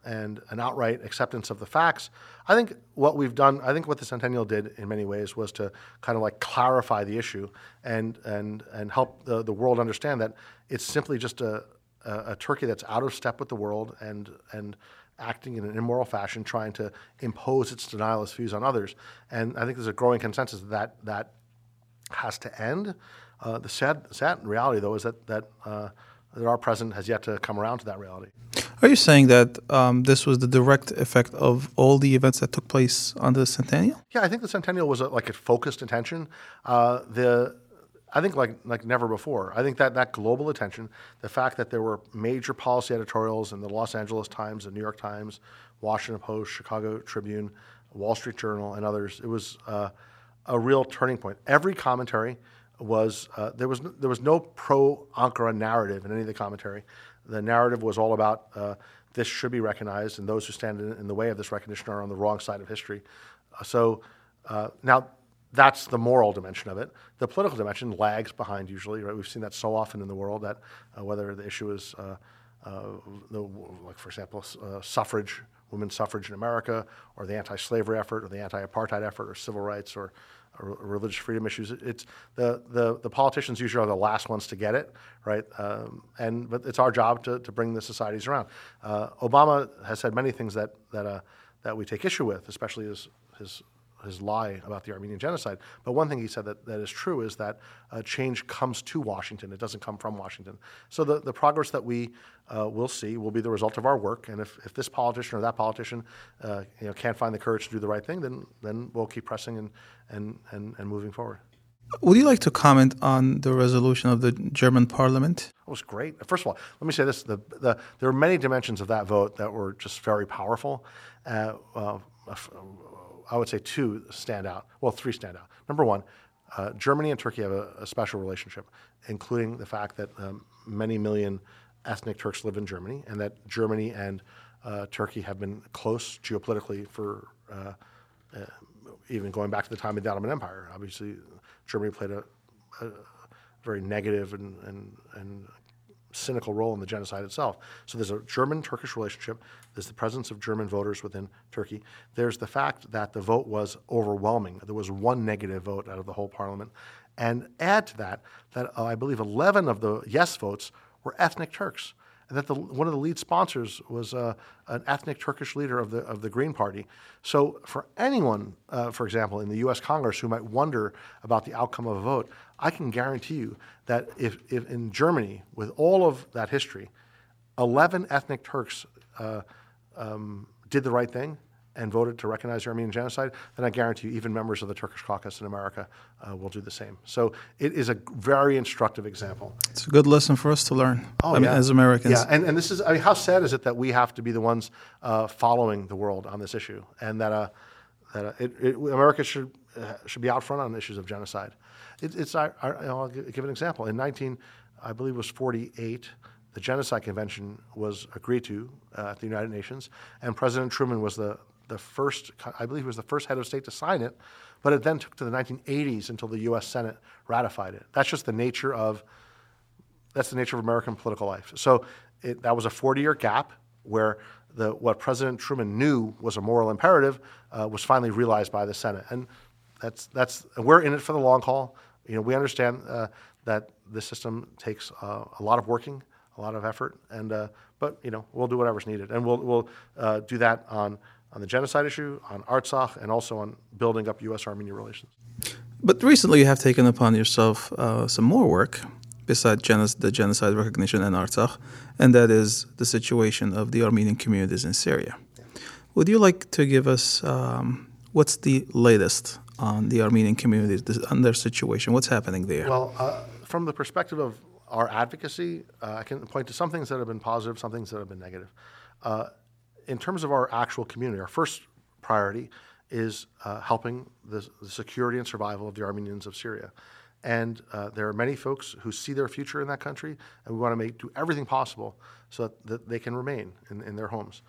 and an outright acceptance of the facts. I think what we've done, I think what the Centennial did in many ways was to kind of like clarify the issue and and and help the, the world understand that it's simply just a, a, a Turkey that's out of step with the world and and acting in an immoral fashion, trying to impose its denialist views on others. And I think there's a growing consensus that that has to end. Uh, the sad, sad reality, though, is that that, uh, that our president has yet to come around to that reality. Are you saying that um, this was the direct effect of all the events that took place on the Centennial? Yeah, I think the Centennial was a, like a focused attention. Uh, the I think like like never before. I think that that global attention, the fact that there were major policy editorials in the Los Angeles Times, the New York Times, Washington Post, Chicago Tribune, Wall Street Journal, and others, it was uh, a real turning point. Every commentary was uh, there was there was no pro-Ankara narrative in any of the commentary. The narrative was all about uh, this should be recognized, and those who stand in, in the way of this recognition are on the wrong side of history. Uh, so uh, now. That's the moral dimension of it. The political dimension lags behind usually, right? We've seen that so often in the world that uh, whether the issue is, uh, uh, the, like for example, uh, suffrage, women's suffrage in America, or the anti-slavery effort, or the anti-apartheid effort, or civil rights, or, or religious freedom issues. It's the, the the politicians usually are the last ones to get it, right? Um, and but it's our job to to bring the societies around. Uh, Obama has said many things that that uh, that we take issue with, especially his his. his lie about the Armenian genocide. But one thing he said that, that is true is that uh, change comes to Washington. It doesn't come from Washington. So the, the progress that we uh, will see will be the result of our work. And if, if this politician or that politician uh, you know, can't find the courage to do the right thing, then then we'll keep pressing and, and, and, and moving forward. Would you like to comment on the resolution of the German parliament? It was great. First of all, let me say this. The, the, there are many dimensions of that vote that were just very powerful. Uh, uh, I would say two stand out. Well, three stand out. Number one, uh, Germany and Turkey have a, a special relationship, including the fact that um, many million ethnic Turks live in Germany, and that Germany and uh, Turkey have been close geopolitically for uh, uh, even going back to the time of the Ottoman Empire. Obviously, Germany played a, a very negative and, and, and cynical role in the genocide itself. So there's a German-Turkish relationship. There's the presence of German voters within Turkey. There's the fact that the vote was overwhelming. There was one negative vote out of the whole parliament. And add to that, that uh, I believe eleven of the yes votes were ethnic Turks. And that the, one of the lead sponsors was uh, an ethnic Turkish leader of the of the Green Party. So for anyone, uh, for example, in the U S Congress who might wonder about the outcome of a vote, I can guarantee you that if, if in Germany, with all of that history, eleven ethnic Turks uh, um, did the right thing and voted to recognize the Armenian genocide, then I guarantee you even members of the Turkish caucus in America uh, will do the same. So it is a very instructive example. It's a good lesson for us to learn, oh, I mean, yeah. as Americans. Yeah, and, and this is, I mean, how sad is it that we have to be the ones uh, following the world on this issue, and that, uh, that uh, it, it, America should uh, should be out front on issues of genocide. It, it's, I, I, I'll give an example. In nineteen, I believe it was forty-eight, the Genocide Convention was agreed to uh, at the United Nations, and President Truman was the the first, I believe he was the first head of state to sign it, but it then took to the nineteen eighties until the U S Senate ratified it. That's just the nature of, that's the nature of American political life. So it, that was a forty-year gap where the what President Truman knew was a moral imperative uh, was finally realized by the Senate. And that's, that's we're in it for the long haul. You know, we understand uh, that this system takes uh, a lot of working, a lot of effort, and uh, but, you know, we'll do whatever's needed. And we'll, we'll uh, do that on on the genocide issue, on Artsakh, and also on building up U S-Armenia relations. But recently you have taken upon yourself uh, some more work besides genoc- the genocide recognition in Artsakh, and that is the situation of the Armenian communities in Syria. Would you like to give us um, what's the latest on the Armenian communities, on their situation? What's happening there? Well, uh, from the perspective of our advocacy, uh, I can point to some things that have been positive, some things that have been negative. Uh, In terms of our actual community, our first priority is uh, helping the, the security and survival of the Armenians of Syria. And uh, there are many folks who see their future in that country, and we want to make, do everything possible so that, that they can remain in, in their homes.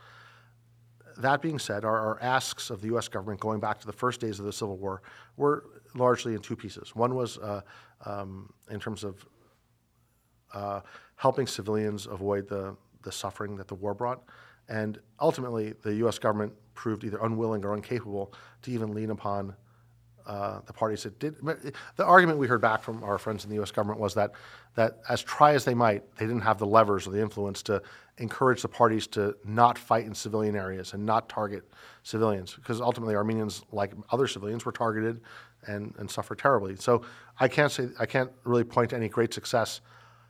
That being said, our, our asks of the U S government going back to the first days of the Civil War were largely in two pieces. One was uh, um, in terms of uh, helping civilians avoid the, the suffering that the war brought. And ultimately, the U S government proved either unwilling or incapable to even lean upon uh, the parties that did. The argument we heard back from our friends in the U S government was that, that as try as they might, they didn't have the levers or the influence to encourage the parties to not fight in civilian areas and not target civilians, because ultimately Armenians, like other civilians, were targeted and, and suffered terribly. So I can't say I can't really point to any great success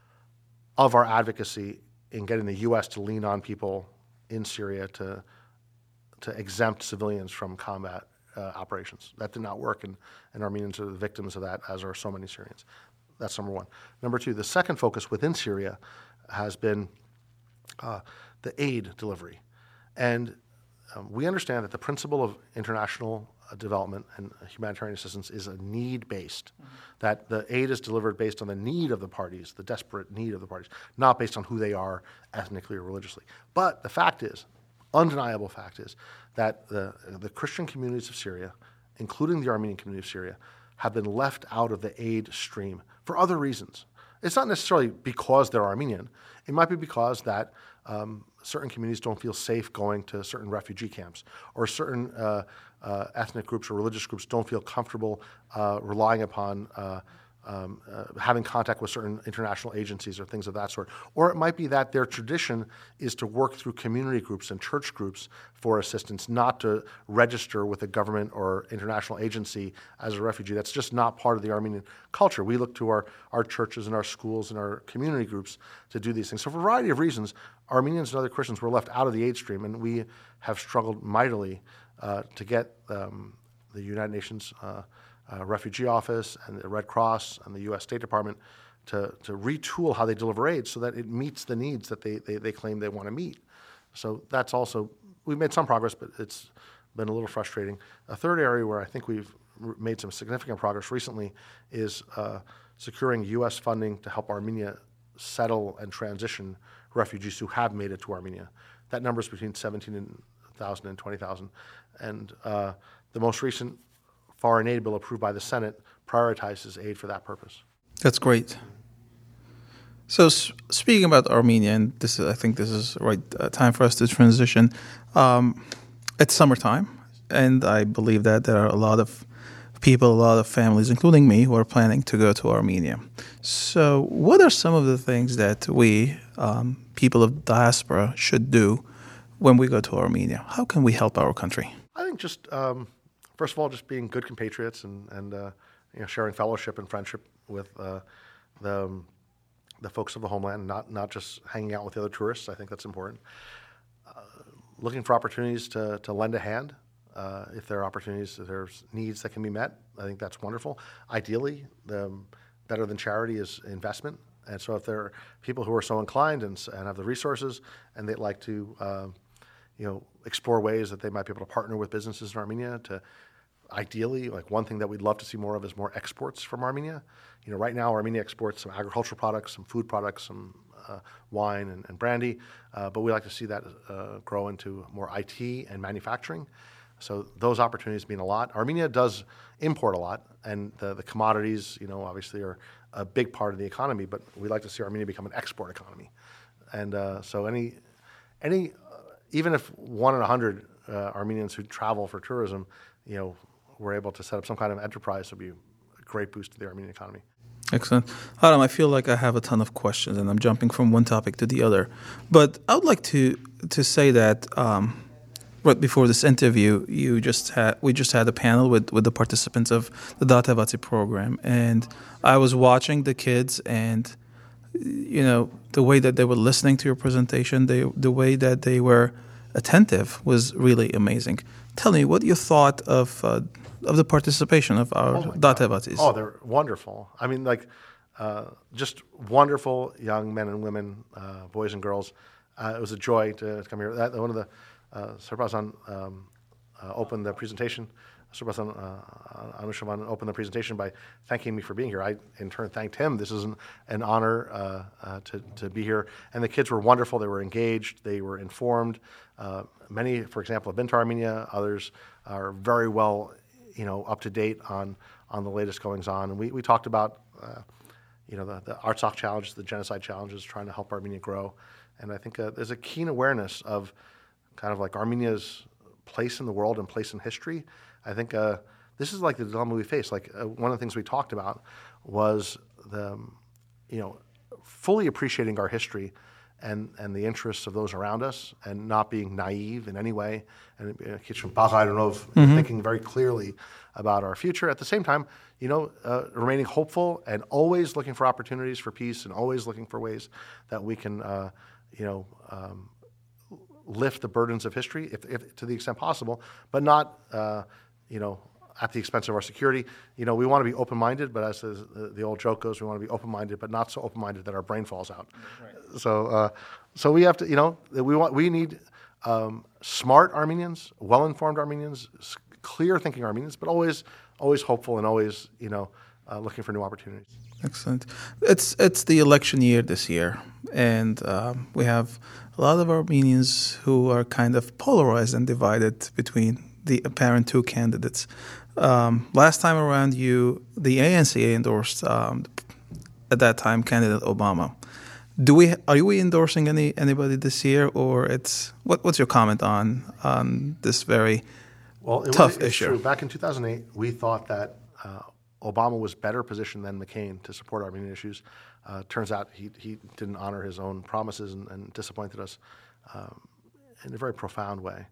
of our advocacy in getting the U S to lean on people in Syria to to exempt civilians from combat uh, operations. That did not work, and, and Armenians are the victims of that, as are so many Syrians. That's number one. Number two, the second focus within Syria has been uh, the aid delivery. And um, we understand that the principle of international uh, development and humanitarian assistance is a need-based, mm-hmm. that the aid is delivered based on the need of the parties, the desperate need of the parties, not based on who they are ethnically or religiously. But the fact is, undeniable fact is, that the, the Christian communities of Syria, including the Armenian community of Syria, have been left out of the aid stream for other reasons. It's not necessarily because they're Armenian. It might be because that um, certain communities don't feel safe going to certain refugee camps, or certain uh, uh, ethnic groups or religious groups don't feel comfortable uh, relying upon uh, um, uh, having contact with certain international agencies or things of that sort. Or it might be that their tradition is to work through community groups and church groups for assistance, not to register with a government or international agency as a refugee. That's just not part of the Armenian culture. We look to our, our churches and our schools and our community groups to do these things. So for a variety of reasons, Armenians and other Christians were left out of the aid stream, and we have struggled mightily uh, to get um, the United Nations uh, uh, Refugee Office and the Red Cross and the U S State Department to, to retool how they deliver aid so that it meets the needs that they, they, they claim they want to meet. So that's also, we've made some progress, but it's been a little frustrating. A third area where I think we've made some significant progress recently is uh, securing U S funding to help Armenia settle and transition refugees who have made it to Armenia. That number is between seventeen thousand and twenty thousand. And uh, the most recent foreign aid bill approved by the Senate prioritizes aid for that purpose. That's great. So s- speaking about Armenia, and this is, I think this is the right uh, time for us to transition. Um, it's summertime, and I believe that there are a lot of people, a lot of families, including me, who are planning to go to Armenia. So what are some of the things that we, um, people of diaspora, should do when we go to Armenia? How can we help our country? I think just, um, first of all, just being good compatriots and, and uh, you know, sharing fellowship and friendship with uh, the, um, the folks of the homeland, not, not just hanging out with the other tourists. I think that's important. Uh, looking for opportunities to, to lend a hand. Uh, if there are opportunities, if there's needs that can be met, I think that's wonderful. Ideally, the um, better than charity is investment. And so if there are people who are so inclined and, and have the resources and they'd like to uh, you know, explore ways that they might be able to partner with businesses in Armenia to ideally, like one thing that we'd love to see more of is more exports from Armenia. You know, right now Armenia exports some agricultural products, some food products, some uh, wine and, and brandy, uh, but we like to see that uh, grow into more I T and manufacturing. So those opportunities mean a lot. Armenia does import a lot, and the, the commodities, you know, obviously are a big part of the economy, but we like to see Armenia become an export economy. And uh, so any, any, uh, even if one in a hundred uh, Armenians who travel for tourism, you know, were able to set up some kind of enterprise, would be a great boost to the Armenian economy. Excellent. Adam, I feel like I have a ton of questions, and I'm jumping from one topic to the other. But I would like to to say that um, right before this interview, you just had we just had a panel with, with the participants of the Datevatsi program, and I was watching the kids, and you know the way that they were listening to your presentation, they, the way that they were attentive was really amazing. Tell me, what you thought of uh, of the participation of our oh Datevatsis? Oh, they're wonderful. I mean, like, uh, just wonderful young men and women, uh, boys and girls. Uh, it was a joy to, to come here. That, one of the, uh, Sarpazan um, uh, opened the presentation. Sarpazan uh, Anushavan opened the presentation by thanking me for being here. I, in turn, thanked him. This is an, an honor uh, uh, to, to be here. And the kids were wonderful. They were engaged. They were informed. Uh, many, for example, have been to Armenia. Others are very well, you know, up to date on, on the latest goings on. And we, we talked about, uh, you know, the, the Artsakh challenges, the genocide challenges, trying to help Armenia grow. And I think uh, there's a keen awareness of kind of like Armenia's place in the world and place in history, I think uh, this is like the dilemma we face. Like uh, one of the things we talked about was the, you know, fully appreciating our history and, and the interests of those around us and not being naive in any way. And mm-hmm. thinking very clearly about our future. At the same time, you know, uh, remaining hopeful and always looking for opportunities for peace and always looking for ways that we can, uh, you know, um, lift the burdens of history if, if, to the extent possible, but not, uh, you know, at the expense of our security. You know, we want to be open-minded, but as the, the old joke goes, we want to be open-minded, but not so open-minded that our brain falls out. Right. So, uh, so we have to, you know, we want, we need um, smart Armenians, well-informed Armenians, clear-thinking Armenians, but always, always hopeful and always, you know, uh, looking for new opportunities. Excellent. It's it's the election year this year, and um, we have a lot of Armenians who are kind of polarized and divided between the apparent two candidates. Um, last time around, you the A N C A endorsed um, at that time candidate Obama. Do we are we endorsing any anybody this year, or it's what? What's your comment on on this very well, it tough was, it's issue? True. Back in two thousand eight, we thought that uh, Obama was better positioned than McCain to support Armenian issues. Uh, turns out he he didn't honor his own promises and, and disappointed us um, in a very profound way.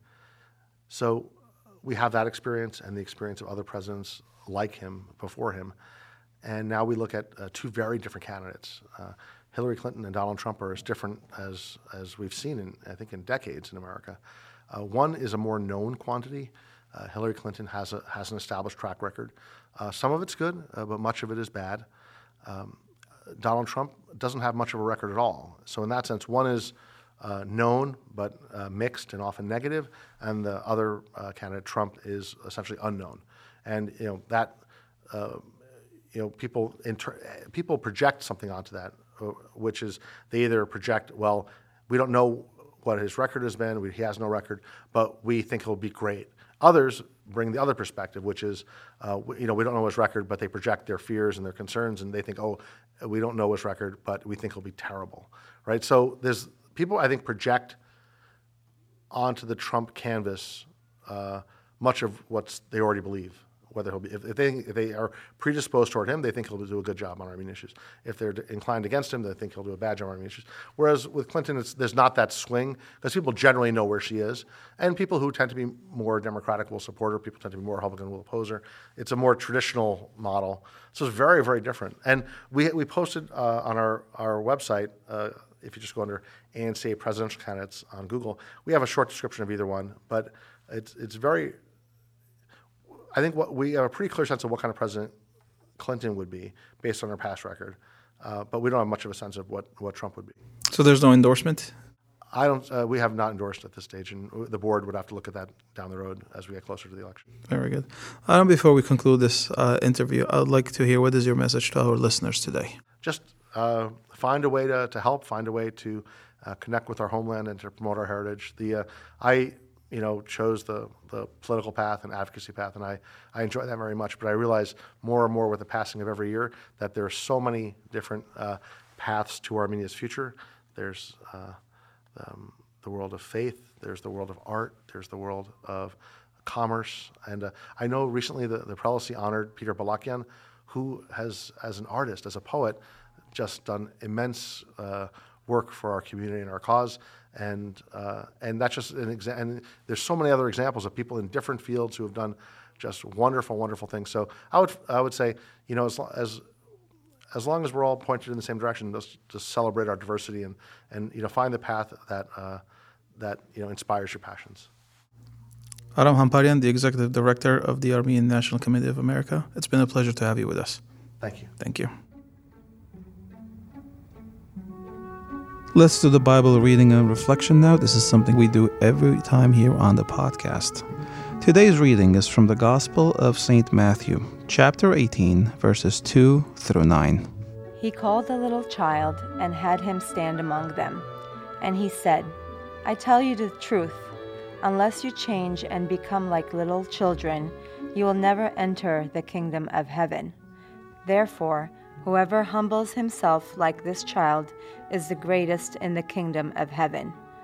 So we have that experience and the experience of other presidents like him before him, and now we look at uh, two very different candidates. Uh, Hillary Clinton and Donald Trump are as different as as we've seen in I think in decades in America. Uh, one is a more known quantity. Uh, Hillary Clinton has a has an established track record. Uh, some of it's good, uh, but much of it is bad. Um, Donald Trump doesn't have much of a record at all. So in that sense, one is uh, known but uh, mixed and often negative, and the other uh, candidate, Trump, is essentially unknown. And you know that uh, you know people inter- people project something onto that, which is they either project, well, we don't know what his record has been, we, he has no record, but we think he'll be great. Others bring the other perspective, which is, uh, you know, we don't know his record, but they project their fears and their concerns, and they think, oh, we don't know his record, but we think he'll be terrible, right? So there's people, I think, project onto the Trump canvas uh, much of what they already believe. Whether he'll be, if, if they if they are predisposed toward him, they think he'll do a good job on Armenian issues. If they're inclined against him, they think he'll do a bad job on Armenian issues. Whereas with Clinton, it's, there's not that swing because people generally know where she is, and people who tend to be more Democratic will support her. People tend to be more Republican will oppose her. It's a more traditional model, so it's very very different. And we we posted uh, on our our website. Uh, if you just go under A N C A presidential candidates on Google, we have a short description of either one, but it's it's very. I think what we have a pretty clear sense of what kind of president Clinton would be based on her past record, uh, but we don't have much of a sense of what, what Trump would be. So there's no endorsement? I don't. Uh, we have not endorsed at this stage, and the board would have to look at that down the road as we get closer to the election. Very good. Um, before we conclude this uh, interview, I'd like to hear what is your message to our listeners today? Just uh, find a way to, to help, find a way to uh, connect with our homeland and to promote our heritage. The uh, I. you know, chose the, the political path and advocacy path, and I, I enjoy that very much. But I realize more and more with the passing of every year that there are so many different uh, paths to Armenia's future. There's uh, um, the world of faith, there's the world of art, there's the world of commerce. And uh, I know recently the, the prelacy honored Peter Balakian, who has, as an artist, as a poet, just done immense uh, work for our community and our cause. And uh, and that's just an example. And there's so many other examples of people in different fields who have done just wonderful, wonderful things. So I would I would say, you know, as as as long as we're all pointed in the same direction, let's just celebrate our diversity and and you know find the path that uh, that you know inspires your passions. Aram Hamparian, the Executive Director of the Armenian National Committee of America. It's been a pleasure to have you with us. Thank you. Thank you. Let's do the Bible reading and reflection now. This is something we do every time here on the podcast. Today's reading is from the Gospel of Saint Matthew, chapter eighteen, verses two through nine. He called a little child and had him stand among them. And he said, I tell you the truth, unless you change and become like little children, you will never enter the kingdom of heaven. Therefore, whoever humbles himself like this child is the greatest in the kingdom of heaven.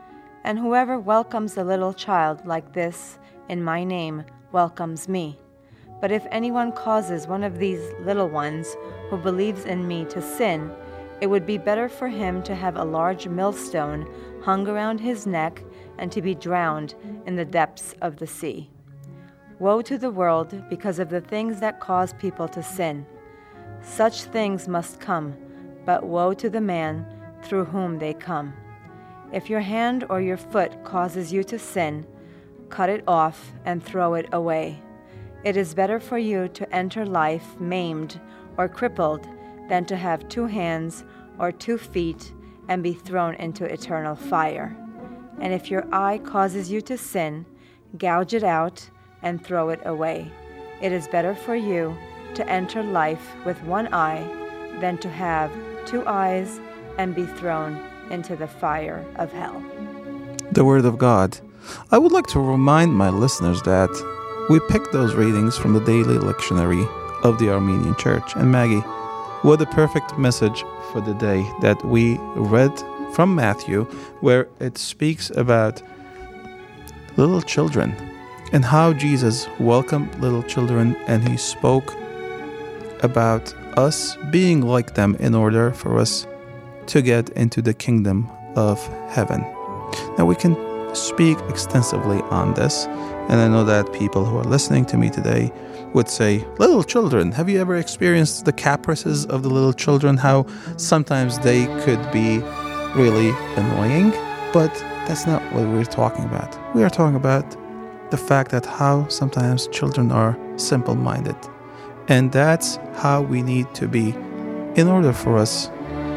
And whoever welcomes a little child like this in my name welcomes me. But if anyone causes one of these little ones who believes in me to sin, it would be better for him to have a large millstone hung around his neck and to be drowned in the depths of the sea. Woe to the world because of the things that cause people to sin. Such things must come, but woe to the man through whom they come. If your hand or your foot causes you to sin, cut it off and throw it away. It is better for you to enter life maimed or crippled than to have two hands or two feet and be thrown into eternal fire. And if your eye causes you to sin, gouge it out and throw it away. It is better for you to enter life with one eye than to have two eyes and be thrown into the fire of hell. The Word of God. I would like to remind my listeners that we picked those readings from the daily lectionary of the Armenian Church. And Maggie, what a perfect message for the day that we read from Matthew, where it speaks about little children and how Jesus welcomed little children, and he spoke about us being like them in order for us to get into the kingdom of heaven. Now, we can speak extensively on this, and I know that people who are listening to me today would say, little children, have you ever experienced the caprices of the little children, how sometimes they could be really annoying? But that's not what we're talking about. We are talking about the fact that how sometimes children are simple-minded, and that's how we need to be in order for us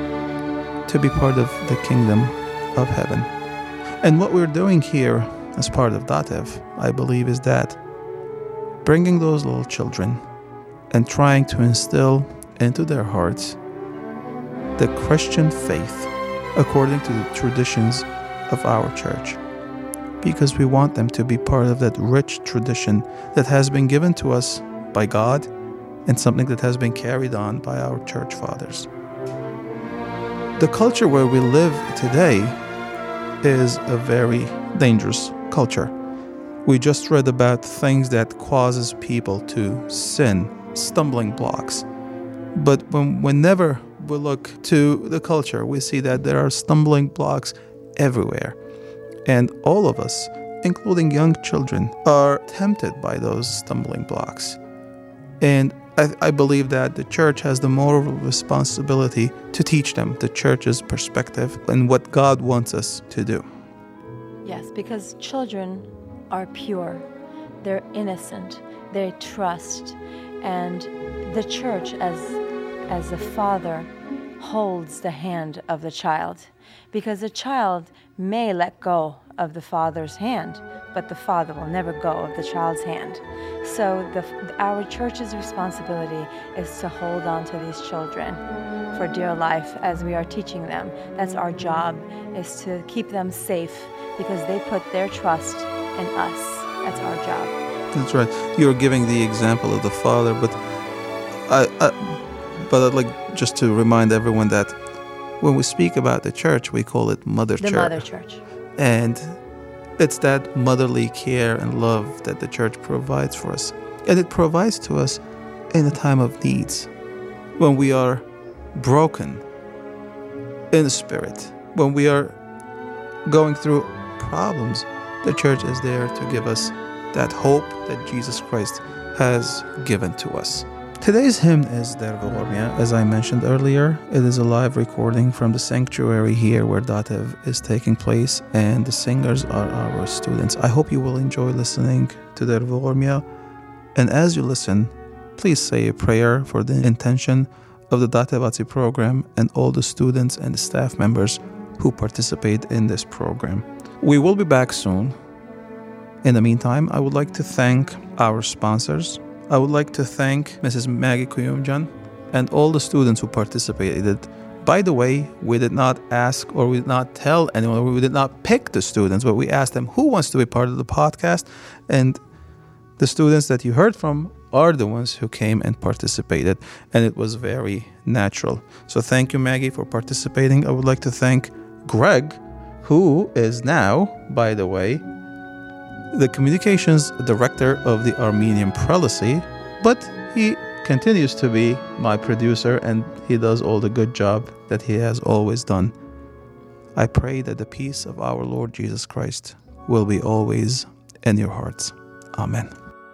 to be part of the kingdom of heaven. And what we're doing here as part of Datev, I believe, is that bringing those little children and trying to instill into their hearts the Christian faith according to the traditions of our church, because we want them to be part of that rich tradition that has been given to us by God and something that has been carried on by our church fathers. The culture where we live today is a very dangerous culture. We just read about things that causes people to sin, stumbling blocks. But when, whenever we look to the culture, we see that there are stumbling blocks everywhere. And all of us, including young children, are tempted by those stumbling blocks. And I, I believe that the church has the moral responsibility to teach them the church's perspective and what God wants us to do. Yes, because children are pure, they're innocent, they trust, and the church as as a father holds the hand of the child, because the child may let go of the father's hand, but the father will never go of the child's hand. So the, our church's responsibility is to hold on to these children for dear life as we are teaching them. That's our job, is to keep them safe because they put their trust in us. That's our job. That's right. You're giving the example of the father, but I, I but I'd like just to remind everyone that when we speak about the church, we call it Mother the Church. The Mother Church. And it's that motherly care and love that the church provides for us. And it provides to us in a time of needs, when we are broken in the spirit, when we are going through problems. The church is there to give us that hope that Jesus Christ has given to us. Today's hymn is Der Vormia, as I mentioned earlier. It is a live recording from the sanctuary here where Datev is taking place, and the singers are our students. I hope you will enjoy listening to Der Vormia, and as you listen, please say a prayer for the intention of the Datevatsi program and all the students and the staff members who participate in this program. We will be back soon. In the meantime, I would like to thank our sponsors. I would like to thank Missus Maggie Kuyumjan and all the students who participated. By the way, we did not ask or we did not tell anyone, we did not pick the students, but we asked them who wants to be part of the podcast. And the students that you heard from are the ones who came and participated, and it was very natural. So thank you, Maggie, for participating. I would like to thank Greg, who is now, by the way, the communications director of the Armenian Prelacy, but he continues to be my producer and he does all the good job that he has always done. I pray that the peace of our Lord Jesus Christ will be always in your hearts. Amen.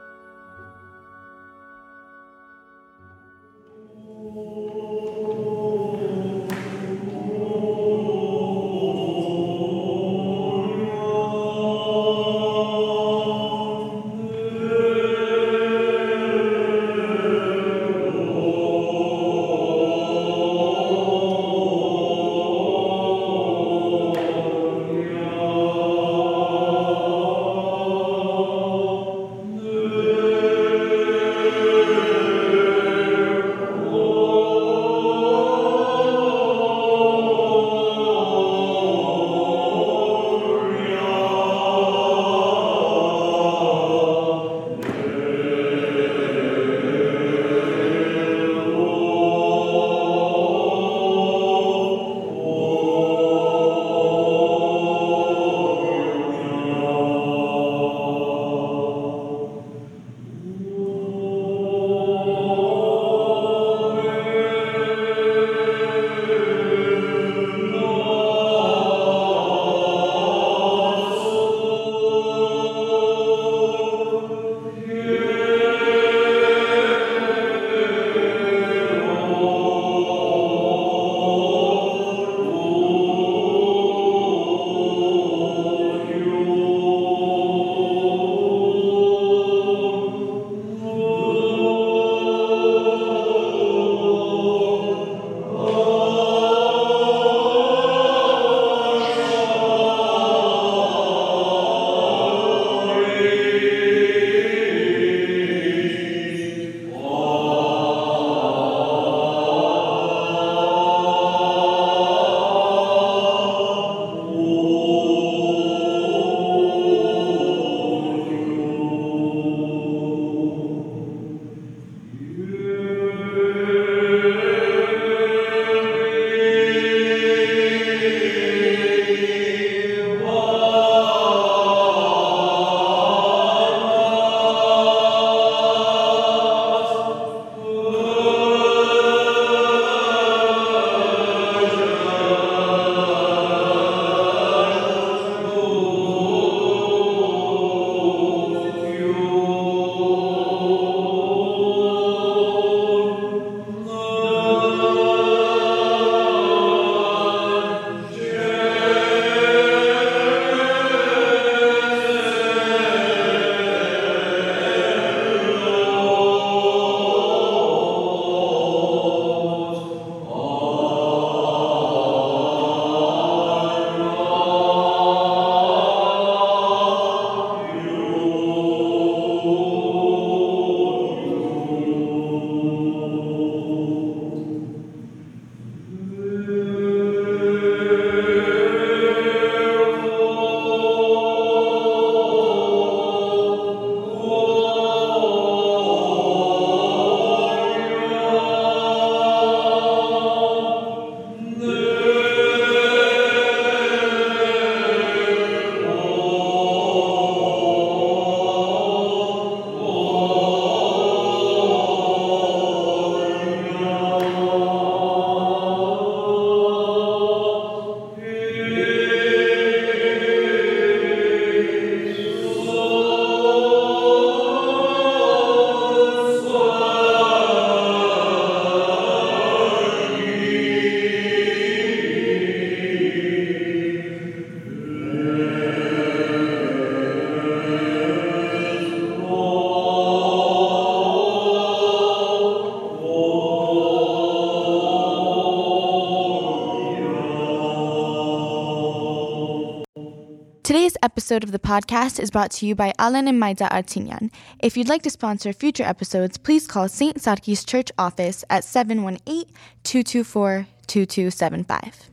Today's episode of the podcast is brought to you by Alan and Maida Artinyan. If you'd like to sponsor future episodes, please call Saint Sarkis Church office at seven one eight, two two four, two two seven five.